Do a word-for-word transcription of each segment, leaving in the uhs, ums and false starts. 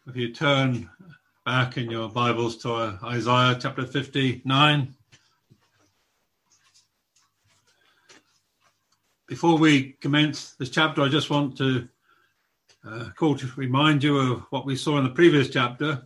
If you turn back in your Bibles to Isaiah chapter fifty-nine. Before we commence this chapter, I just want to uh, call to remind you of what we saw in the previous chapter.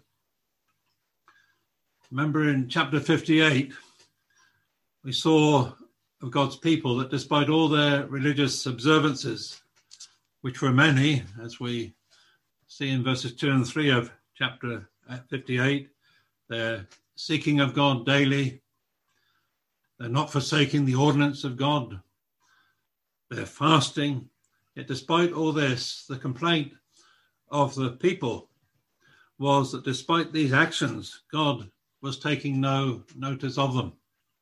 Remember in chapter fifty-eight, we saw of God's people that despite all their religious observances, which were many, as we see in verses two and three of chapter fifty-eight, they're seeking of God daily. They're not forsaking the ordinance of God. They're fasting. Yet despite all this, the complaint of the people was that despite these actions, God was taking no notice of them.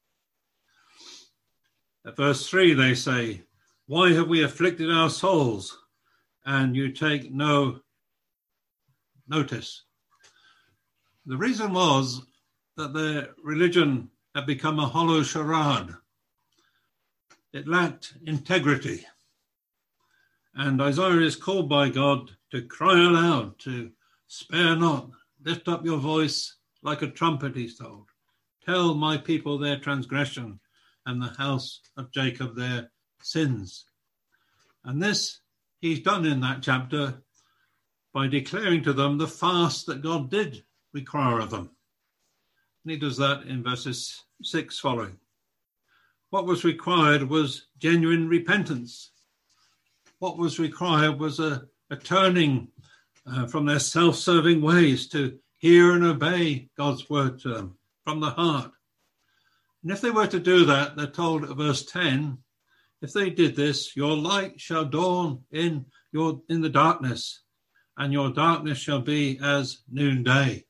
At verse three, they say, "Why have we afflicted our souls, and you take no notice?" The reason was that their religion had become a hollow charade. It lacked integrity. And Isaiah is called by God to cry aloud, to spare not, lift up your voice like a trumpet, he's told. Tell my people their transgression and the house of Jacob their sins. And this he's done in that chapter by declaring to them the fast that God did require of them. And he does that in verses six following. What was required was genuine repentance. What was required was a, a turning uh, from their self-serving ways to hear and obey God's word to them from the heart. And if they were to do that, they're told at verse ten, if they did this, your light shall dawn in your in the darkness, and your darkness shall be as noonday.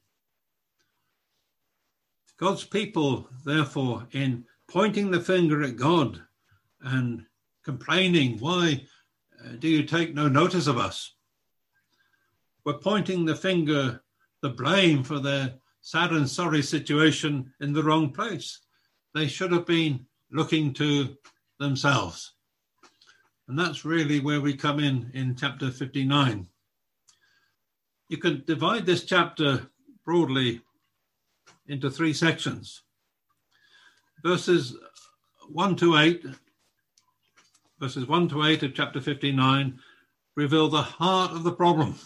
God's people, therefore, in pointing the finger at God and complaining, why uh, do you take no notice of us? We're pointing the finger, the blame for their sad and sorry situation in the wrong place. They should have been looking to themselves. And that's really where we come in in chapter fifty-nine. You can divide this chapter broadly into three sections. Verses one to eight, verses one to eight of chapter fifty-nine reveal the heart of the problem.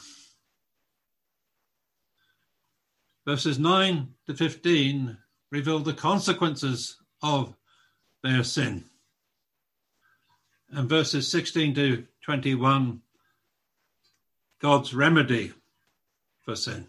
Verses nine to fifteen reveal the consequences of their sin. And verses sixteen to twenty-one, God's remedy for sin.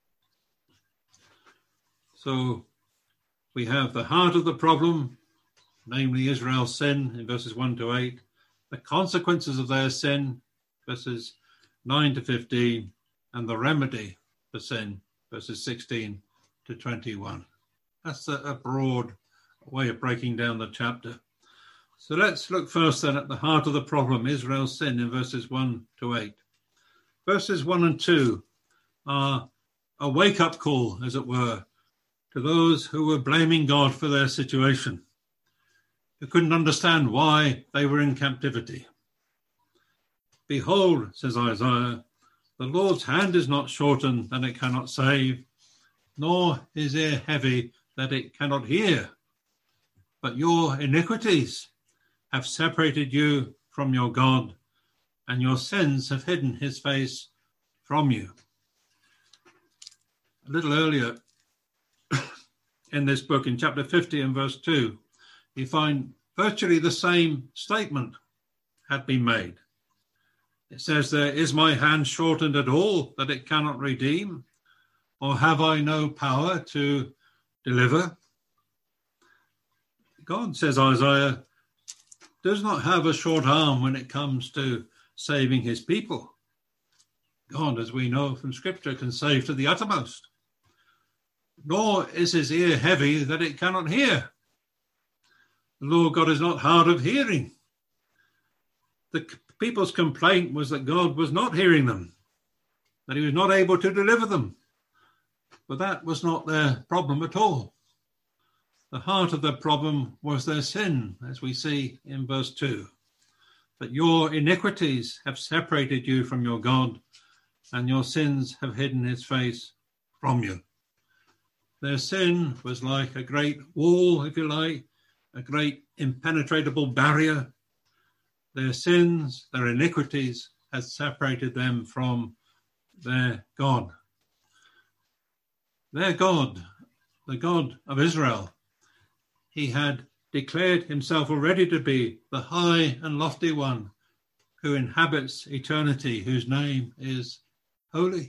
So we have the heart of the problem, namely Israel's sin in verses one to eight, the consequences of their sin, verses nine to fifteen, and the remedy for sin, verses sixteen to twenty-one. That's a, a broad way of breaking down the chapter. So let's look first then at the heart of the problem, Israel's sin, in verses one to eight. Verses one and two are a wake-up call, as it were, to those who were blaming God for their situation, who couldn't understand why they were in captivity. Behold, says Isaiah, the Lord's hand is not shortened that it cannot save, nor his ear heavy that it cannot hear. But your iniquities have separated you from your God, and your sins have hidden his face from you. A little earlier in this book, in chapter fifty and verse two, you find virtually the same statement had been made. It says there, is my hand shortened at all that it cannot redeem? Or have I no power to deliver? God, says Isaiah, does not have a short arm when it comes to saving his people. God, as we know from Scripture, can save to the uttermost. Nor is his ear heavy that it cannot hear. The Lord God is not hard of hearing. The people's complaint was that God was not hearing them, that he was not able to deliver them. But that was not their problem at all. The heart of the problem was their sin, as we see in verse two. But your iniquities have separated you from your God, and your sins have hidden his face from you. Their sin was like a great wall, if you like, a great impenetrable barrier. Their sins, their iniquities, had separated them from their God. Their God, the God of Israel, he had declared himself already to be the high and lofty one who inhabits eternity, whose name is holy.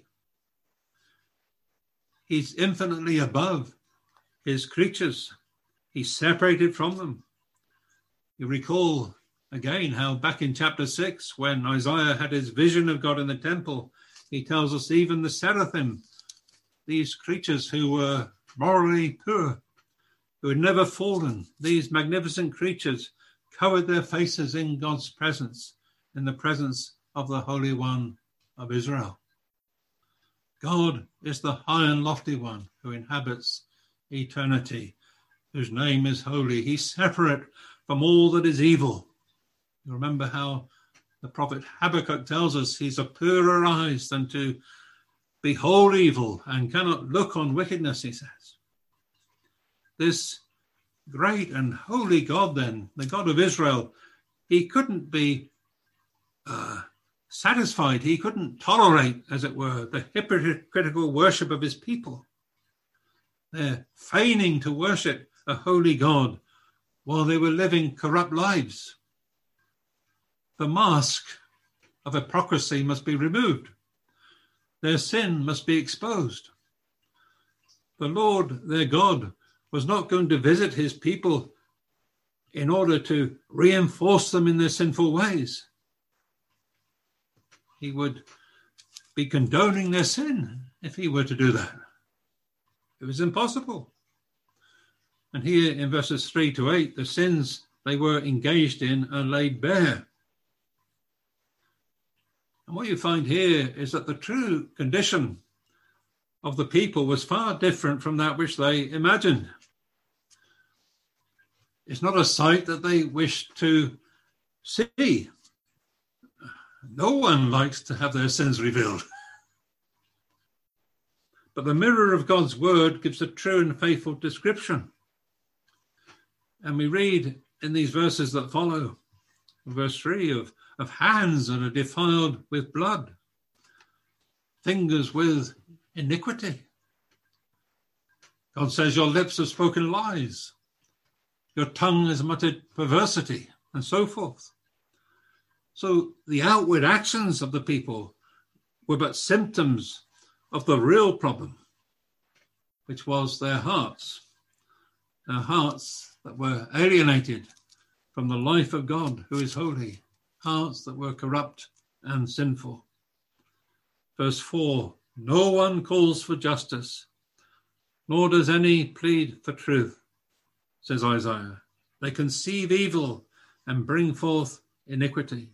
He's infinitely above his creatures. He's separated from them. You recall again how back in chapter six, when Isaiah had his vision of God in the temple, he tells us even the seraphim, these creatures who were morally pure, who had never fallen, these magnificent creatures covered their faces in God's presence, in the presence of the Holy One of Israel. God is the high and lofty one who inhabits eternity, whose name is holy. He's separate from all that is evil. You remember how the prophet Habakkuk tells us he's of purer eyes than to behold evil and cannot look on wickedness, he says. This great and holy God then, the God of Israel, he couldn't be uh, satisfied. He couldn't tolerate, as it were, the hypocritical worship of his people. They're feigning to worship a holy God while they were living corrupt lives. The mask of hypocrisy must be removed. Their sin must be exposed. The Lord, their God, was not going to visit his people in order to reinforce them in their sinful ways. He would be condoning their sin if he were to do that. It was impossible. And here in verses three to eight, the sins they were engaged in are laid bare. And what you find here is that the true condition of the people was far different from that which they imagined. It's not a sight that they wish to see. No one likes to have their sins revealed. But the mirror of God's word gives a true and faithful description. And we read in these verses that follow, verse three, of, of hands that are defiled with blood, fingers with iniquity. God says your lips have spoken lies, your tongue has muttered perversity, and so forth. So the outward actions of the people were but symptoms of the real problem, which was their hearts, their hearts that were alienated from the life of God, who is holy, hearts that were corrupt and sinful. Verse four, no one calls for justice, nor does any plead for truth, says Isaiah. They conceive evil and bring forth iniquity.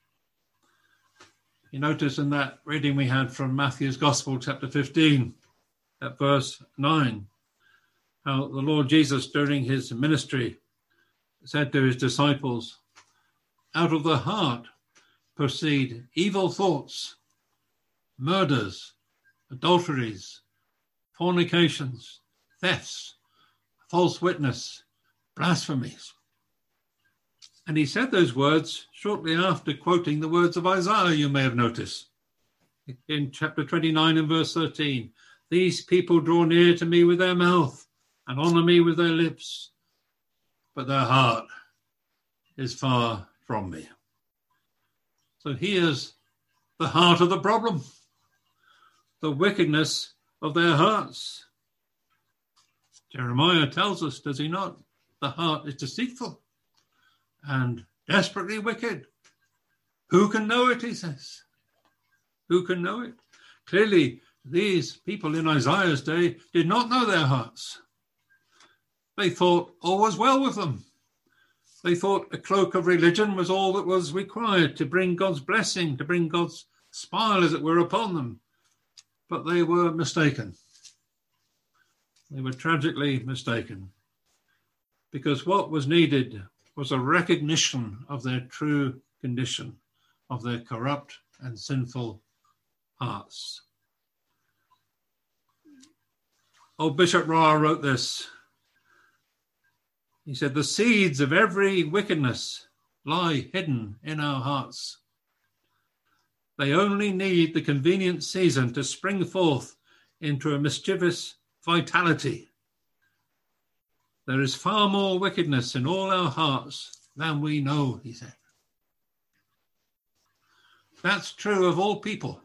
You notice in that reading we had from Matthew's Gospel, chapter fifteen, at verse nine, how the Lord Jesus, during his ministry, said to his disciples, out of the heart proceed evil thoughts, murders, adulteries, fornications, thefts, false witness, blasphemies. And he said those words shortly after quoting the words of Isaiah, you may have noticed. In chapter twenty-nine and verse thirteen, these people draw near to me with their mouth and honor me with their lips, but their heart is far from me. So here's the heart of the problem, the wickedness of their hearts. Jeremiah tells us, does he not? The heart is deceitful and desperately wicked. Who can know it, he says? Who can know it? Clearly, these people in Isaiah's day did not know their hearts. They thought all was well with them. They thought a cloak of religion was all that was required to bring God's blessing, to bring God's smile, as it were, upon them. But they were mistaken. They were tragically mistaken. Because what was needed was a recognition of their true condition, of their corrupt and sinful hearts. Old Bishop Rohr wrote this. He said, the seeds of every wickedness lie hidden in our hearts. They only need the convenient season to spring forth into a mischievous vitality. There is far more wickedness in all our hearts than we know, he said. That's true of all people.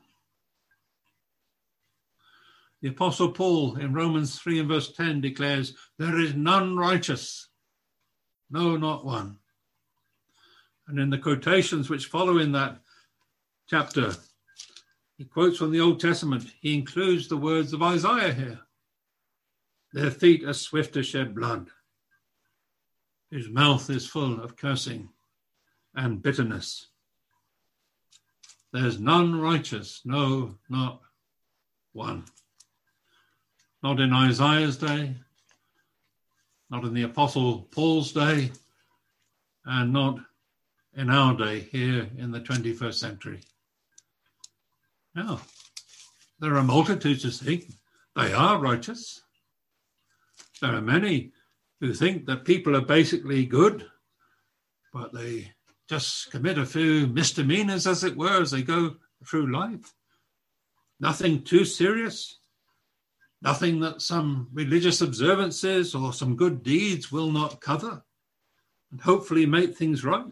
The Apostle Paul in Romans three and verse ten declares, there is none righteous, no, not one. And in the quotations which follow in that chapter, he quotes from the Old Testament. He includes the words of Isaiah here. Their feet are swift to shed blood. His mouth is full of cursing and bitterness. There's none righteous, no, not one. Not in Isaiah's day, not in the Apostle Paul's day, and not in our day here in the twenty-first century. Now, there are multitudes who think they are righteous. There are many who think that people are basically good, but they just commit a few misdemeanors, as it were, as they go through life. Nothing too serious. Nothing that some religious observances or some good deeds will not cover and hopefully make things right.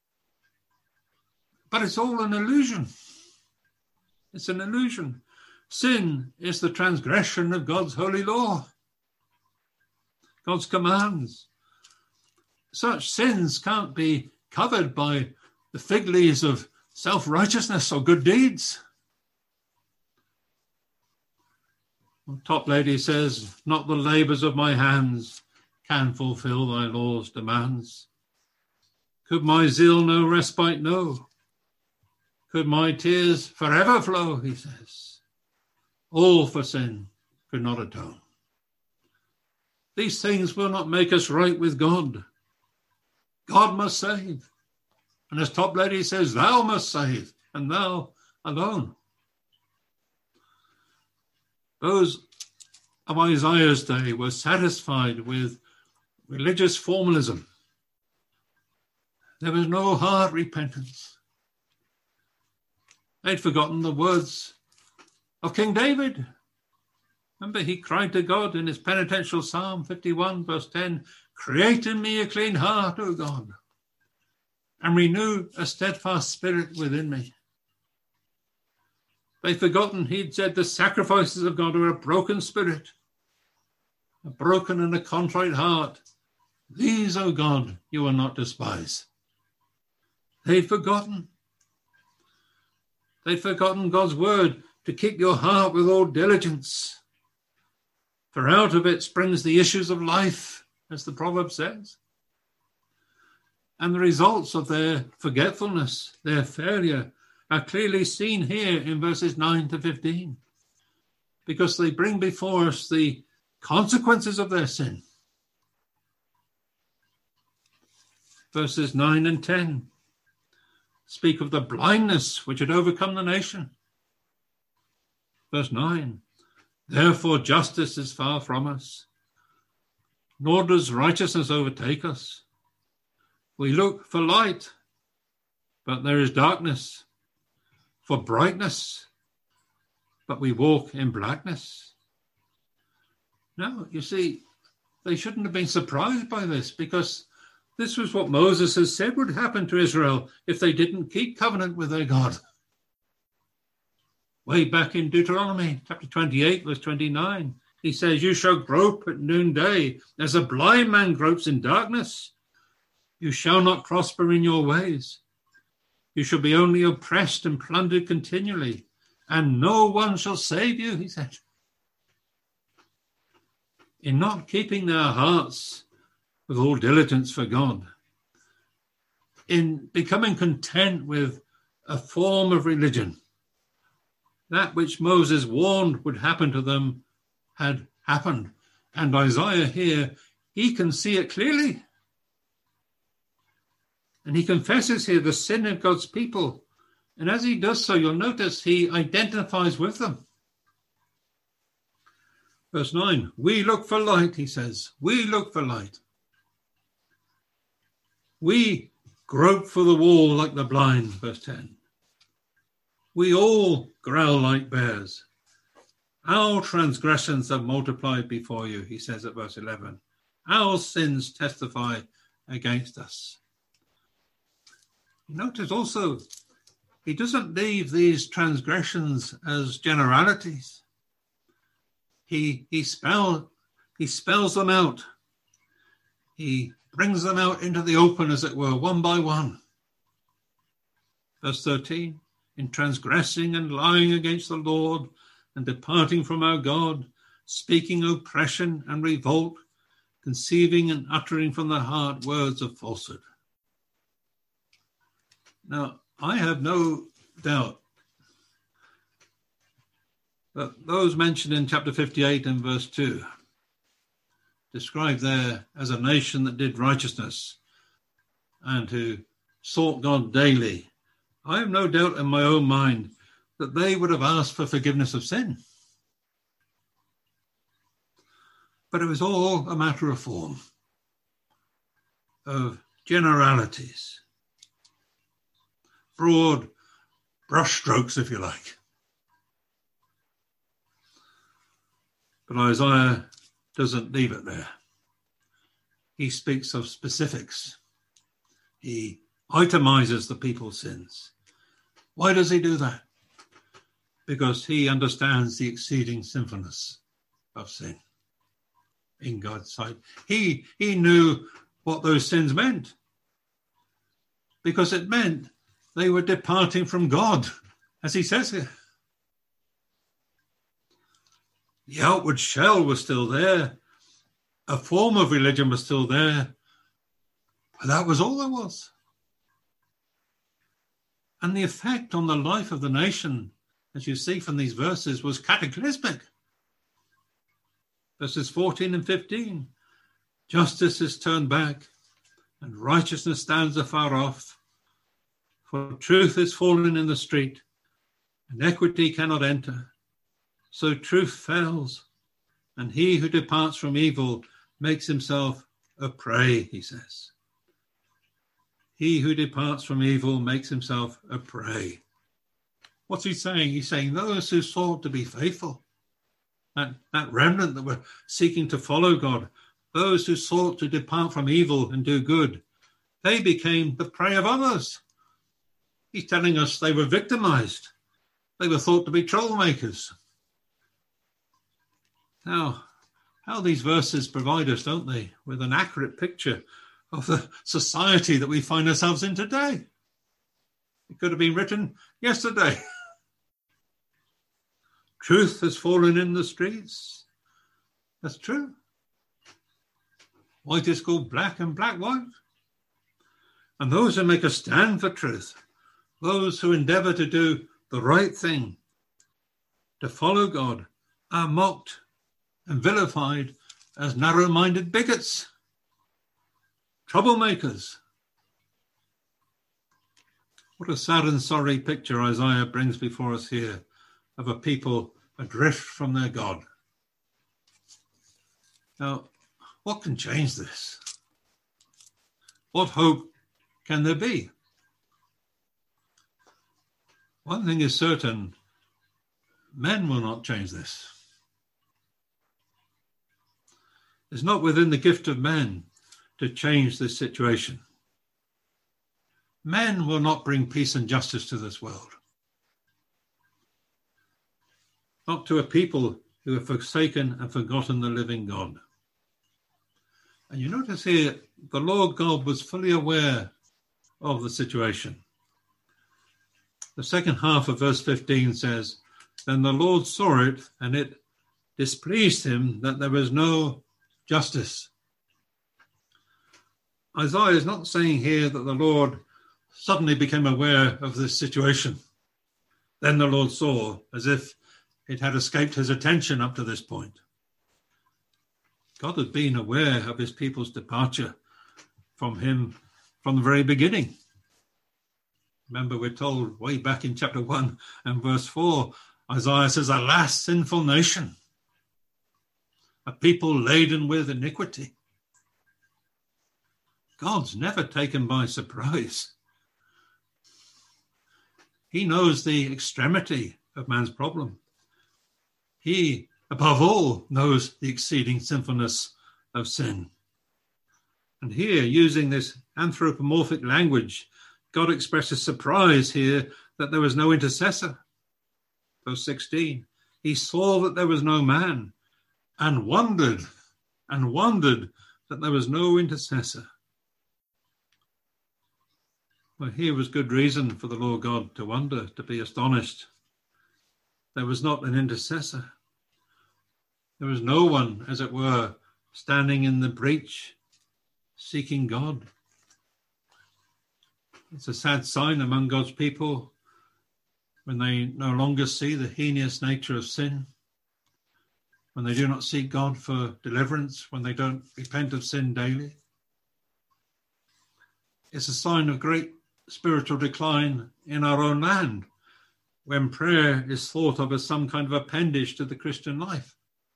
But it's all an illusion. It's an illusion. Sin is the transgression of God's holy law, God's commands. Such sins can't be covered by the fig leaves of self-righteousness or good deeds. Top Lady says, not the labours of my hands can fulfil thy law's demands. Could my zeal no respite know? Could my tears forever flow, he says. All for sin could not atone. These things will not make us right with God. God must save. And as Top Lady says, thou must save, and thou alone. Those of Isaiah's day were satisfied with religious formalism. There was no heart repentance. They'd forgotten the words of King David. Remember, he cried to God in his penitential Psalm fifty-one, verse ten, create in me a clean heart, O God, and renew a steadfast spirit within me. They'd forgotten he'd said the sacrifices of God are a broken spirit, a broken and a contrite heart. These, O God, you will not despise. They'd forgotten. They'd forgotten God's word to keep your heart with all diligence. For out of it springs the issues of life, as the proverb says. And the results of their forgetfulness, their failure, are clearly seen here in verses nine to fifteen, because they bring before us the consequences of their sin. Verses nine and ten speak of the blindness which had overcome the nation. Verse nine, therefore justice is far from us, nor does righteousness overtake us. We look for light, but there is darkness. For brightness, but we walk in blackness. Now, you see, they shouldn't have been surprised by this, because this was what Moses has said would happen to Israel if they didn't keep covenant with their God. Way back in Deuteronomy chapter twenty-eight, verse twenty-nine, he says, you shall grope at noonday as a blind man gropes in darkness. You shall not prosper in your ways. You shall be only oppressed and plundered continually, and no one shall save you, he said. In not keeping their hearts with all diligence for God, in becoming content with a form of religion, that which Moses warned would happen to them had happened. And Isaiah here, he can see it clearly. And he confesses here the sin of God's people And as he does so, you'll notice he identifies with them. Verse nine, we look for light, he says. We look for light. We grope for the wall like the blind, verse ten. We all growl like bears. Our transgressions have multiplied before you, he says at verse eleven. Our sins testify against us. Notice also, he doesn't leave these transgressions as generalities. He, he, spell, he spells them out. He brings them out into the open, as it were, one by one. Verse thirteen, in transgressing and lying against the Lord and departing from our God, speaking oppression and revolt, conceiving and uttering from the heart words of falsehood. Now, I have no doubt that those mentioned in chapter fifty-eight and verse two, described there as a nation that did righteousness and who sought God daily, I have no doubt in my own mind that they would have asked for forgiveness of sin. But it was all a matter of form, of generalities, broad brushstrokes, if you like. But Isaiah doesn't leave it there. He speaks of specifics. He itemizes the people's sins. Why does he do that? Because he understands the exceeding sinfulness of sin in God's sight. He, he knew what those sins meant, because it meant they were departing from God, as he says here. The outward shell was still there. A form of religion was still there. But that was all there was. And the effect on the life of the nation, as you see from these verses, was cataclysmic. Verses fourteen and fifteen. Justice is turned back, and righteousness stands afar off. For truth is fallen in the street, and equity cannot enter. So truth fails, and he who departs from evil makes himself a prey, he says. He who departs from evil makes himself a prey. What's he saying? He's saying those who sought to be faithful, that, that remnant that were seeking to follow God, those who sought to depart from evil and do good, they became the prey of others. He's telling us they were victimized. They were thought to be troublemakers. Now, how these verses provide us, don't they, with an accurate picture of the society that we find ourselves in today. It could have been written yesterday. Truth has fallen in the streets. That's true. White is called black and black white. And those who make a stand for truth, those who endeavor to do the right thing, to follow God, are mocked and vilified as narrow-minded bigots, troublemakers. What a sad and sorry picture Isaiah brings before us here of a people adrift from their God. Now, what can change this? What hope can there be? One thing is certain, men will not change this. It's not within the gift of men to change this situation. Men will not bring peace and justice to this world. Not to a people who have forsaken and forgotten the living God. And you notice here, the Lord God was fully aware of the situation. The second half of verse fifteen says, then the Lord saw it, and it displeased him that there was no justice. Isaiah is not saying here that the Lord suddenly became aware of this situation. Then the Lord saw, as if it had escaped his attention up to this point. God had been aware of his people's departure from him from the very beginning. Remember, we're told way back in chapter one and verse four, Isaiah says, alas, sinful nation, a people laden with iniquity. God's never taken by surprise. He knows the extremity of man's problem. He, above all, knows the exceeding sinfulness of sin. And here, using this anthropomorphic language, God expresses surprise here that there was no intercessor. Verse sixteen, he saw that there was no man and wondered and wondered that there was no intercessor. Well, here was good reason for the Lord God to wonder, to be astonished. There was not an intercessor. There was no one, as it were, standing in the breach, seeking God. It's a sad sign among God's people when they no longer see the heinous nature of sin, when they do not seek God for deliverance, when they don't repent of sin daily. It's a sign of great spiritual decline in our own land, when prayer is thought of as some kind of appendage to the Christian life.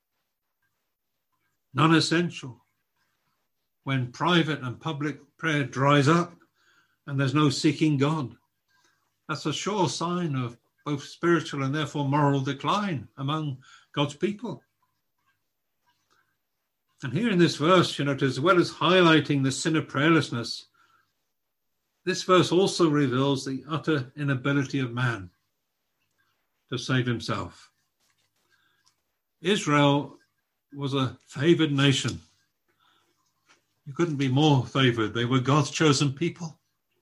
Non-essential. When private and public prayer dries up and there's no seeking God, that's a sure sign of both spiritual and therefore moral decline among God's people. And here in this verse, you know, as well as highlighting the sin of prayerlessness, this verse also reveals the utter inability of man to save himself. Israel was a favored nation. You couldn't be more favored. They were God's chosen people.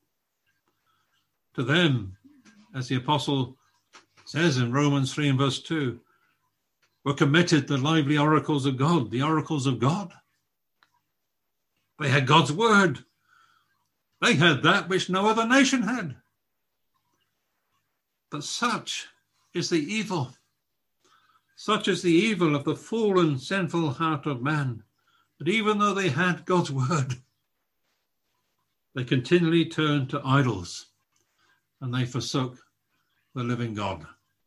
To them, as the apostle says in Romans three and verse two, were committed the lively oracles of God, the oracles of God. They had God's word. They had that which no other nation had. But such is the evil. Such is the evil of the fallen, sinful heart of man, that even though they had God's word, they continually turned to idols and they forsook the living God.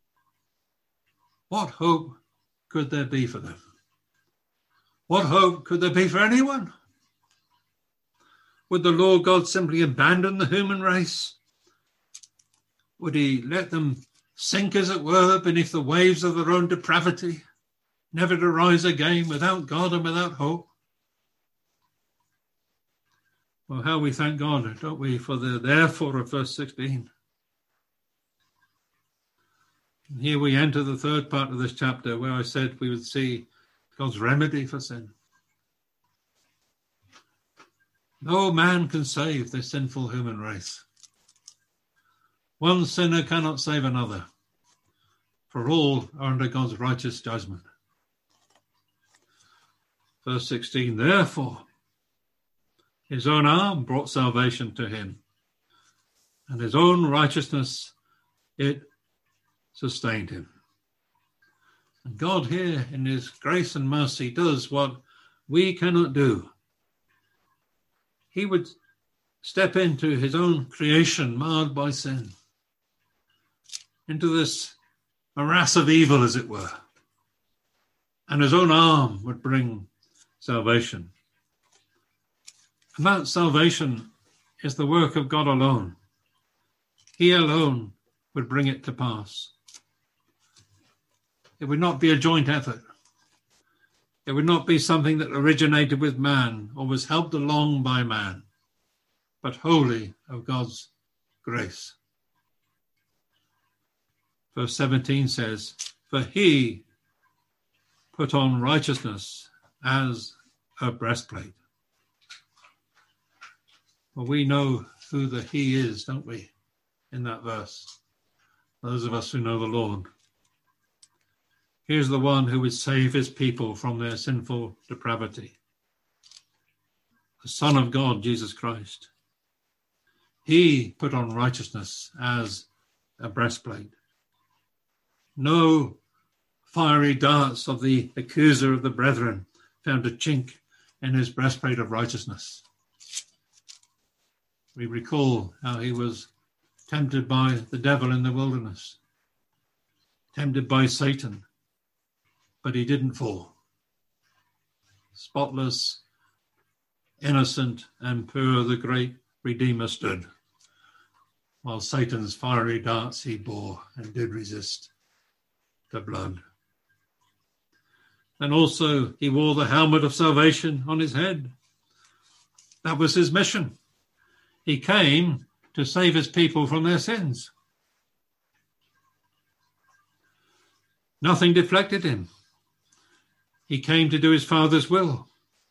What hope could there be for them? What hope could there be for anyone? Would the Lord God simply abandon the human race? Would he let them sink, as it were, beneath the waves of their own depravity, never to rise again without God and without hope? Well, how we thank God, don't we, for the therefore of verse sixteen. And here we enter the third part of this chapter where I said we would see God's remedy for sin. No man can save the sinful human race. One sinner cannot save another, for all are under God's righteous judgment. Verse sixteen, therefore, his own arm brought salvation to him, and his own righteousness, it sustained him. And God here, in his grace and mercy, does what we cannot do. He would step into his own creation marred by sin, into this morass of evil, as it were, and his own arm would bring salvation. And that salvation is the work of God alone. He alone would bring it to pass. It would not be a joint effort. It would not be something that originated with man or was helped along by man, but wholly of God's grace. Verse seventeen says, for he put on righteousness as a breastplate. Well, we know who the he is, don't we, in that verse? Those of us who know the Lord. Here's the one who would save his people from their sinful depravity. The Son of God, Jesus Christ. He put on righteousness as a breastplate. No fiery darts of the accuser of the brethren found a chink in his breastplate of righteousness. We recall how he was tempted by the devil in the wilderness, tempted by Satan, but he didn't fall. Spotless, innocent, and pure, the great Redeemer stood, while Satan's fiery darts he bore and did resist the blood. And also he wore the helmet of salvation on his head. That was his mission. He came to save his people from their sins. Nothing deflected him. He came to do his Father's will.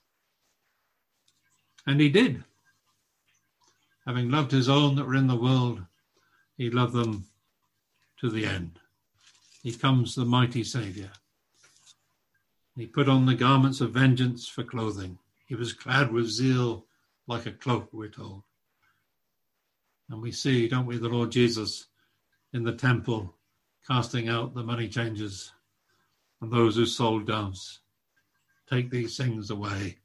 And he did. Having loved his own that were in the world, he loved them to the end. He comes the mighty Saviour. He put on the garments of vengeance for clothing. He was clad with zeal like a cloak, we're told. And we see, don't we, the Lord Jesus in the temple casting out the money changers and those who sold doves. Take these things away.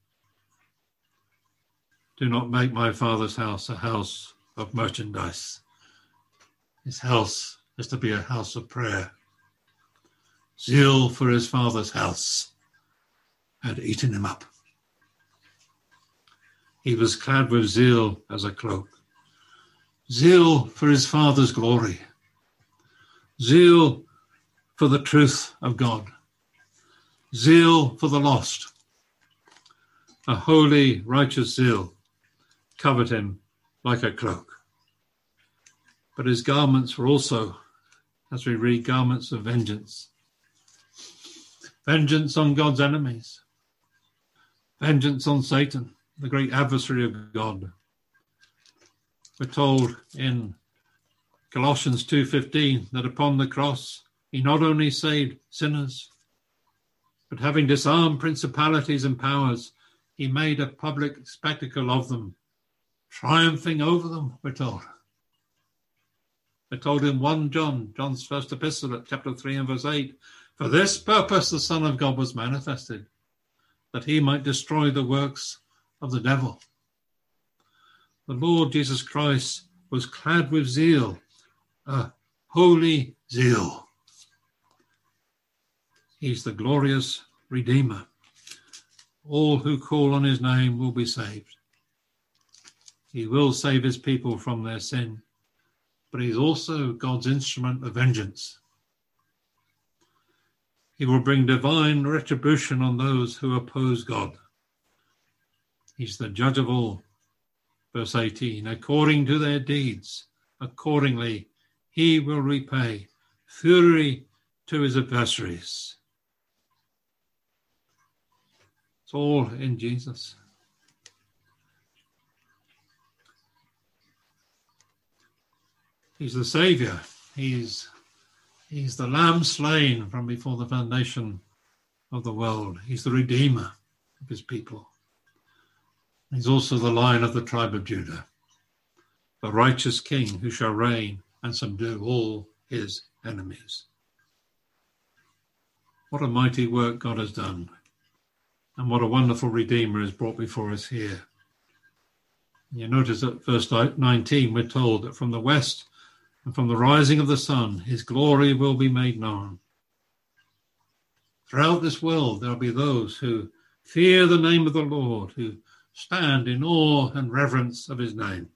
Do not make my Father's house a house of merchandise. His house is to be a house of prayer. Zeal for his Father's house had eaten him up. He was clad with zeal as a cloak. Zeal for his Father's glory. Zeal for the truth of God. Zeal for the lost. A holy, righteous zeal covered him like a cloak. But his garments were also, as we read, garments of vengeance. Vengeance on God's enemies. Vengeance on Satan, the great adversary of God. We're told in Colossians two fifteen that upon the cross he not only saved sinners, but having disarmed principalities and powers, he made a public spectacle of them, triumphing over them, we're told. We're told in First John, John's first epistle at chapter three and verse eight, for this purpose the Son of God was manifested, that he might destroy the works of the devil. The Lord Jesus Christ was clad with zeal, a holy zeal. He's the glorious Redeemer. All who call on his name will be saved. He will save his people from their sin, but he's also God's instrument of vengeance. He will bring divine retribution on those who oppose God. He's the judge of all. Verse eighteen, according to their deeds, accordingly he will repay fury to his adversaries. It's all in Jesus. He's the Saviour. He's, he's the Lamb slain from before the foundation of the world. He's the Redeemer of his people. He's also the Lion of the tribe of Judah, the righteous King who shall reign and subdue all his enemies. What a mighty work God has done, and what a wonderful Redeemer is brought before us here. You notice at verse nineteen, we're told that from the west and from the rising of the sun, his glory will be made known. Throughout this world, there'll be those who fear the name of the Lord, who stand in awe and reverence of his name.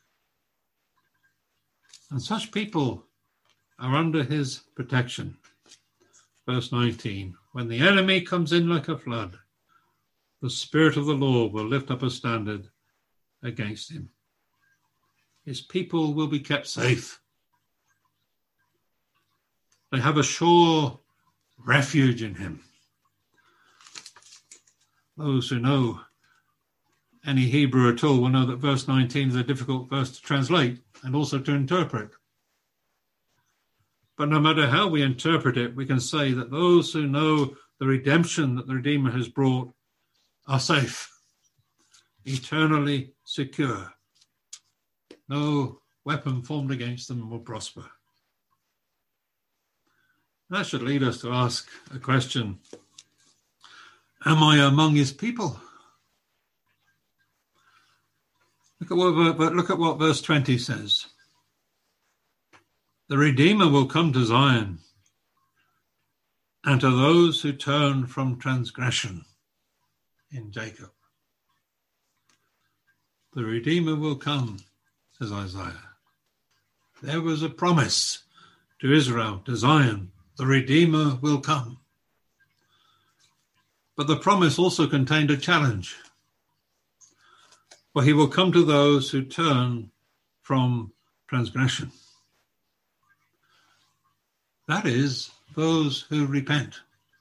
And such people are under his protection. Verse nineteen, when the enemy comes in like a flood, the Spirit of the Lord will lift up a standard against him. His people will be kept safe. They have a sure refuge in him. Those who know any Hebrew at all will know that verse nineteen is a difficult verse to translate and also to interpret. But no matter how we interpret it, we can say that those who know the redemption that the Redeemer has brought are safe, eternally secure. No weapon formed against them will prosper. That should lead us to ask a question. Am I among his people? Look at what, look at what verse twenty says. The Redeemer will come to Zion and to those who turn from transgression in Jacob. The Redeemer will come, says Isaiah. There was a promise to Israel, to Zion. The Redeemer will come. But the promise also contained a challenge. For he will come to those who turn from transgression. That is, those who repent.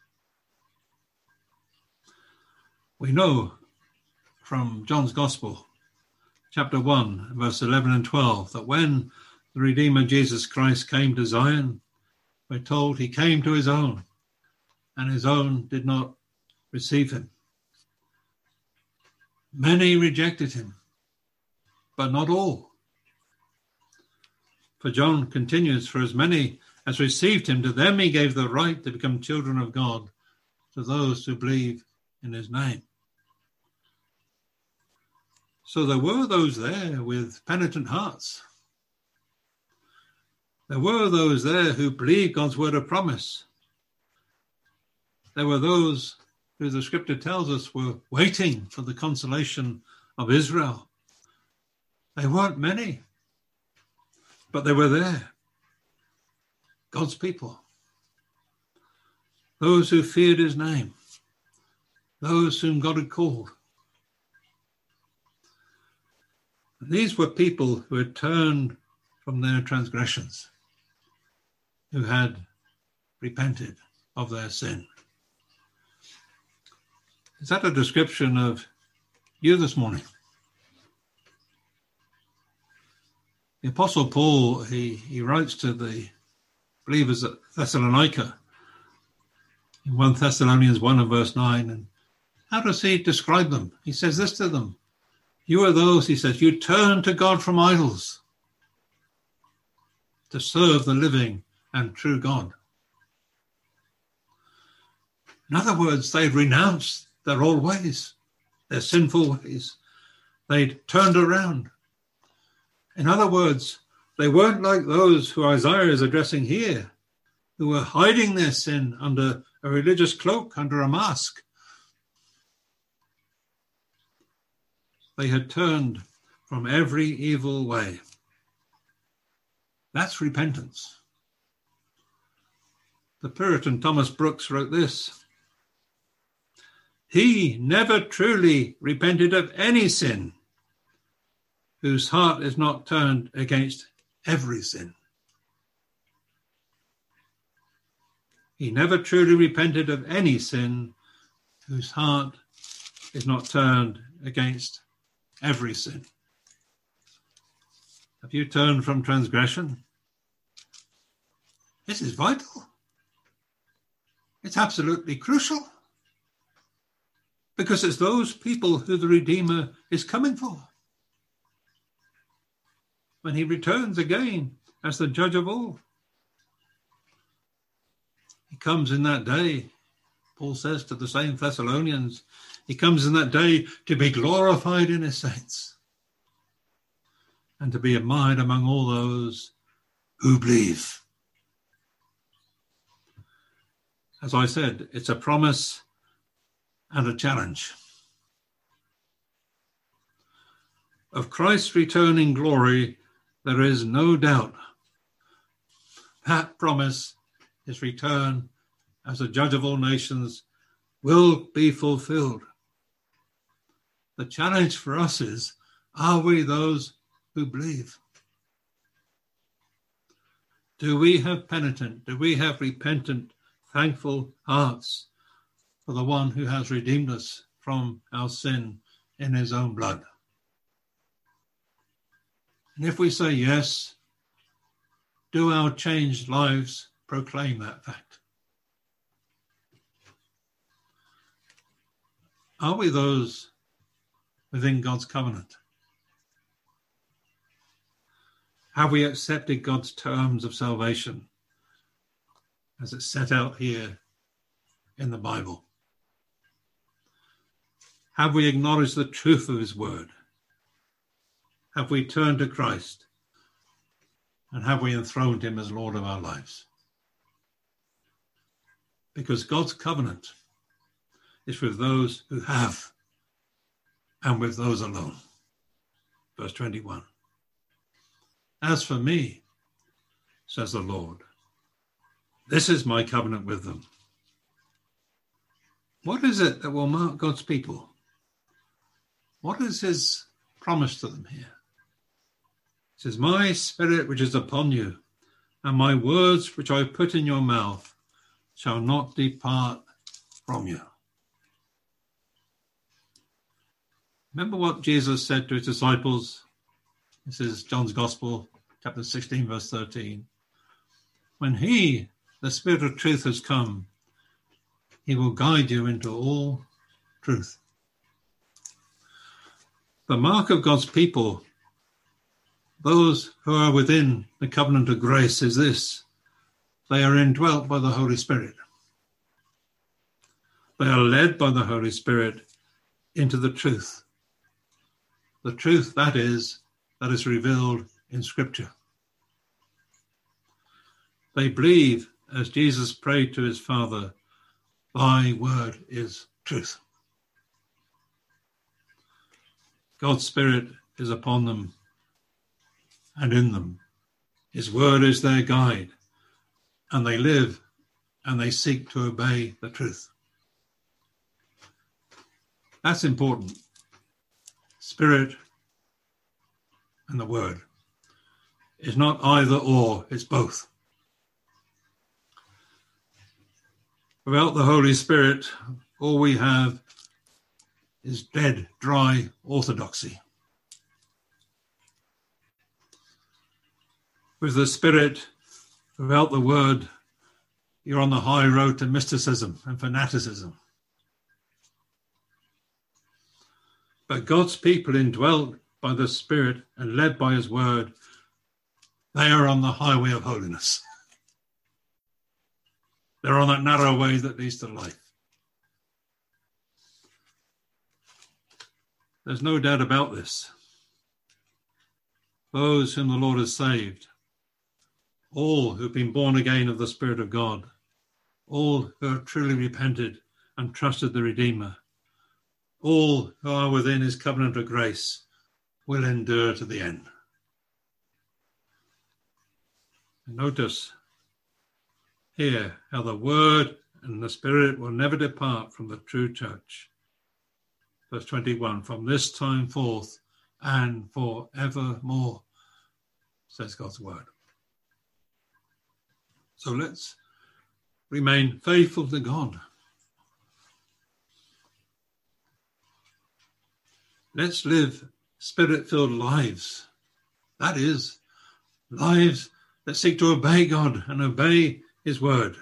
We know from John's Gospel, chapter one, verse eleven and twelve, that when the Redeemer Jesus Christ came to Zion, we're told he came to his own, and his own did not receive him. Many rejected him, but not all. For John continues, for as many as received him, to them he gave the right to become children of God, to those who believe in his name. So there were those there with penitent hearts. There were those there who believed God's word of promise. There were those who the scripture tells us were waiting for the consolation of Israel. They weren't many, but they were there. God's people. Those who feared his name. Those whom God had called. And these were people who had turned from their transgressions, who had repented of their sin. Is that a description of you this morning? The Apostle Paul, he, he writes to the believers at Thessalonica in First Thessalonians one and verse nine. And how does he describe them? He says this to them. You are those, he says, you turn to God from idols to serve the living and true God. In other words, they'd renounced their old ways, their sinful ways. They'd turned around. In other words, they weren't like those who Isaiah is addressing here, who were hiding their sin under a religious cloak, under a mask. They had turned from every evil way. That's repentance. The Puritan Thomas Brooks wrote this. He never truly repented of any sin whose heart is not turned against every sin. He never truly repented of any sin whose heart is not turned against every sin. Have you turned from transgression? This is vital. It's absolutely crucial. Because it's those people who the Redeemer is coming for. When he returns again as the judge of all. He comes in that day, Paul says to the same Thessalonians, he comes in that day to be glorified in his saints and to be admired among all those who believe. As I said, it's a promise and a challenge. Of Christ's return in glory, there is no doubt. That promise, his return as a judge of all nations, will be fulfilled. The challenge for us is, are we those who believe? Do we have penitent, do we have repentant, thankful hearts for the one who has redeemed us from our sin in his own blood? And if we say yes, do our changed lives proclaim that fact? Are we those within God's covenant? Have we accepted God's terms of salvation as it's set out here in the Bible? Have we acknowledged the truth of his word? Have we turned to Christ And have we enthroned him as Lord of our lives? Because God's covenant is with those who have and with those alone. Verse twenty-one. As for me, says the Lord, this is my covenant with them. What is it that will mark God's people? What is his promise to them here? It says, my spirit which is upon you, and my words which I put in your mouth shall not depart from you. Remember what Jesus said to his disciples? This is John's Gospel, chapter sixteen, verse thirteen. When he, the Spirit of truth, has come, he will guide you into all truth. The mark of God's people, those who are within the covenant of grace, is this: they are indwelt by the Holy Spirit. They are led by the Holy Spirit into the truth. The truth, that is, that is revealed in Scripture. They believe, as Jesus prayed to his Father, thy word is truth. God's Spirit is upon them and in them. His word is their guide, and they live and they seek to obey the truth. That's important. Spirit and the word. It's not either or, it's both. Without the Holy Spirit, all we have is dead, dry orthodoxy. With the Spirit, without the word, you're on the high road to mysticism and fanaticism. But God's people, indwelt by the Spirit and led by his word, they are on the highway of holiness. They're on that narrow way that leads to life. There's no doubt about this. Those whom the Lord has saved, all who've been born again of the Spirit of God, all who have truly repented and trusted the Redeemer, all who are within his covenant of grace, will endure to the end. And notice here how the word and the Spirit will never depart from the true church. Verse twenty-one, from this time forth and forevermore, says God's word. So let's remain faithful to God. Let's live Spirit-filled lives. That is, lives that seek to obey God and obey his word.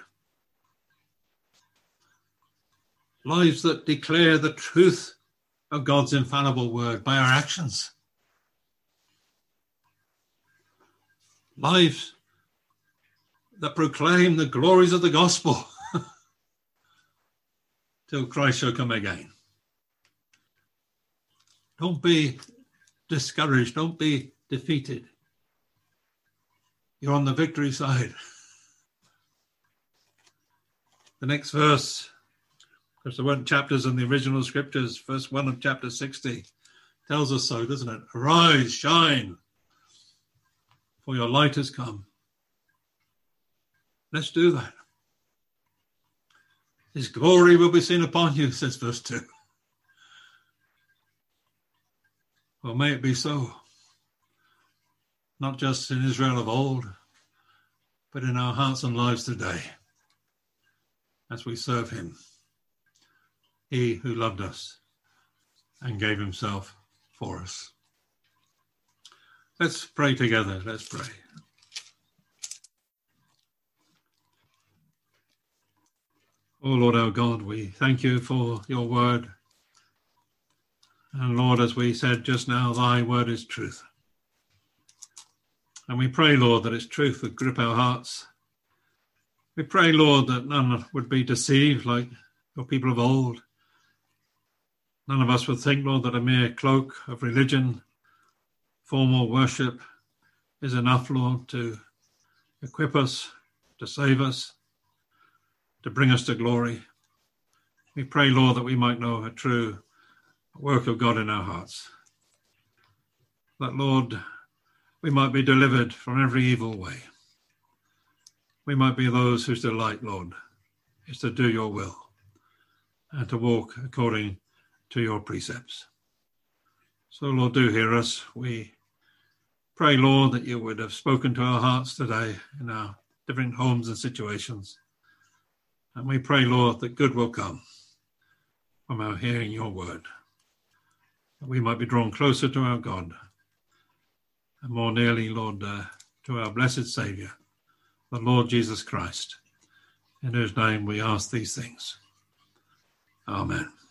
Lives that declare the truth of God's infallible word by our actions. Lives that proclaim the glories of the gospel till Christ shall come again. Don't be discouraged. Don't be defeated. You're on the victory side. The next verse, because there weren't chapters in the original scriptures, verse one of chapter sixty tells us so, doesn't it? Arise, shine, for your light has come. Let's do that. His glory will be seen upon you, says verse two. Well, may it be so. Not just in Israel of old, but in our hearts and lives today, as we serve him. He who loved us and gave himself for us. Let's pray together. Let's pray. Oh, Lord our God, we thank you for your word. And Lord, as we said just now, thy word is truth. And we pray, Lord, that its truth would grip our hearts. We pray, Lord, that none would be deceived like your people of old. None of us would think, Lord, that a mere cloak of religion, formal worship, is enough, Lord, to equip us, to save us, to bring us to glory. We pray, Lord, that we might know a true work of God in our hearts. That, Lord, we might be delivered from every evil way. We might be those whose delight, Lord, is to do your will and to walk according to your precepts. So, Lord, do hear us. We pray, Lord, that you would have spoken to our hearts today in our different homes and situations. And we pray, Lord, that good will come from our hearing your word, that we might be drawn closer to our God and more nearly, Lord, uh, to our blessed Saviour, the Lord Jesus Christ, in whose name we ask these things. Amen.